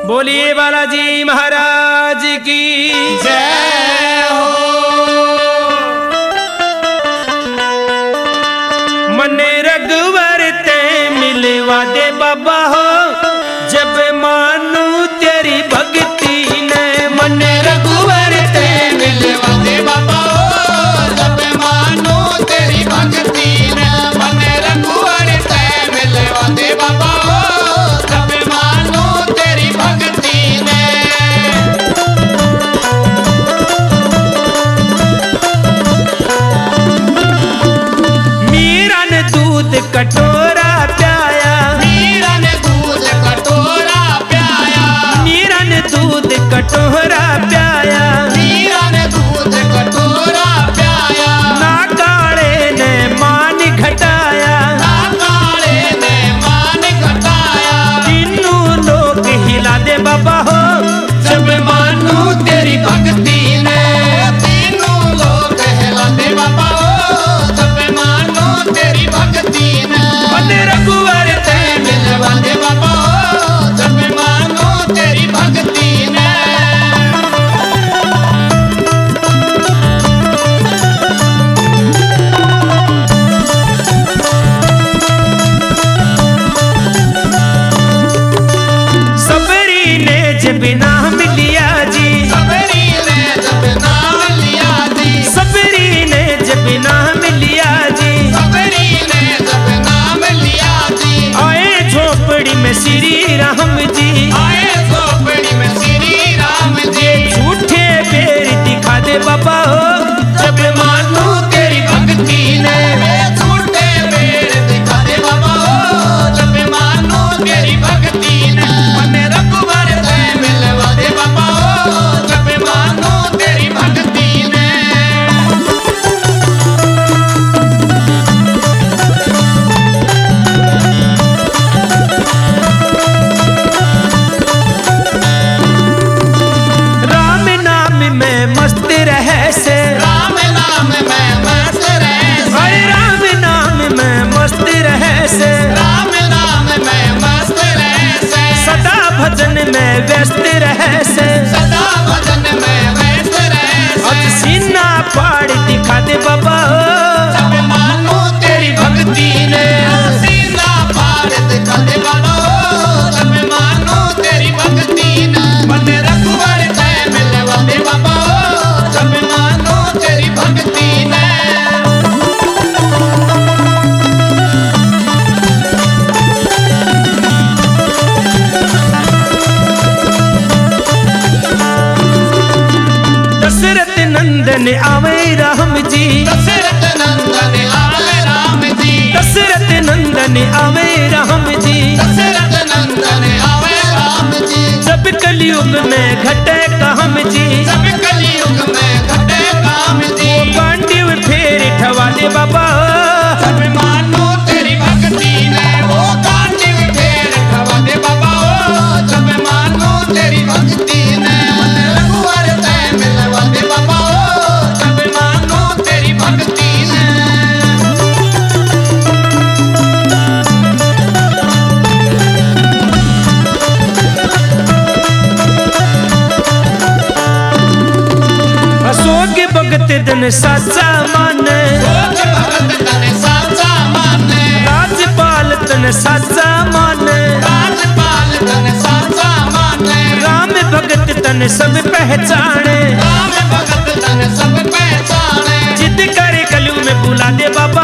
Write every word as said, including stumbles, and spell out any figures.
बोलिए बालाजी महाराज की जय हो। मने रघुवर ते मिलवा दे बाबा हो, जब मानू तेरी भक्ति ने। मने रघुवर ते मिलवा दे बाबा हो, जब मानू तेरी भक्ति ने। मने रघुवर ते मिलवा दे बाबा हो, जब मानू तेरी भक्ति ने। मीरा ने दूध कटोरा प्याया, मीरा ने दूध कटोरा प्याया, मीरा ने दूध कटोरा प्याया। मीरा ने दूध कटोरा प्याया, ना काले ने मान घटाया, ना काले ने मान घटाया। तीनों लोग हिला दे बाबा हो, जब मानू तेरी भक्ति ने। तीनों लोग हिला दे बाबा हो, जब मानू तेरी भक्ति ने। मने रघुवर ते मिलवा दे बाबा हो, जब मानू तेरी भक्ति ने। सबरी ने जब नाम लिया जी, सबरी ने जब नाम लिया जी, सबरी ने जब नाम लिया जी। सबरी ने जब नाम लिया जी। आए झोपड़ी में श्री राम जी, आए झोपड़ी में श्री राम जी। झूठे बेर दिखा दे बाबा हो, जब मानू तेरी भक्ति ने। झूठे पेड़ दिखा दे बाबा हो, जब मानू तेरी भक्ति ने। मने रघुवर ते मिलवा दे बाबा हो, जब मानू तेरी भक्ति ने। राम नाम में मस्त रहे से। राम नाम में मस्त रहे से। हरे राम नाम में मस्त रहे से, राम नाम में मस्त रहे से। सदा भजन में व्यस्त रहे से। सदा भजन में व्यस्त रहे अब से। सीना पाड़ दिखा दे बाबा हो, जब मानू तेरी भक्ति ने। सीना पार दिखा दे बाबा हो, जब मानू तेरी भक्ति ने। मने रघुवर ते मिलवा दे बाबा हो, जब मानू तेरी भक्ति ने। दशरथ नंदन आवे राम जी, दशरथ नंदन आवे राम जी। दशरथ नंदन आवे राम जी। दशरथ नंदन आवे राम जी। जब कलयुग में घटे काम जी, जब कलयुग में घटे काम जी। पांडिव फेर ठवा दे बाबा हो, जब मानू तेरी भक्ति ने। वो कांटिव फेर ठवा दे बाबा हो, जब मानू तेरी भक्ति ने। मने रघुवर ते मिलवा दे बाबा हो, जब मानू तेरी भक्ति ने। अशोक भगत धन साचा माने, भोग भगत तन साचा माने। राजपाल तन साचा माने। राजपाल तन साचा माने। राम भगत तन सब पहचाने, राम भगत तन सब पहचाने। जिद करे कलयुग में बुला दे बाबा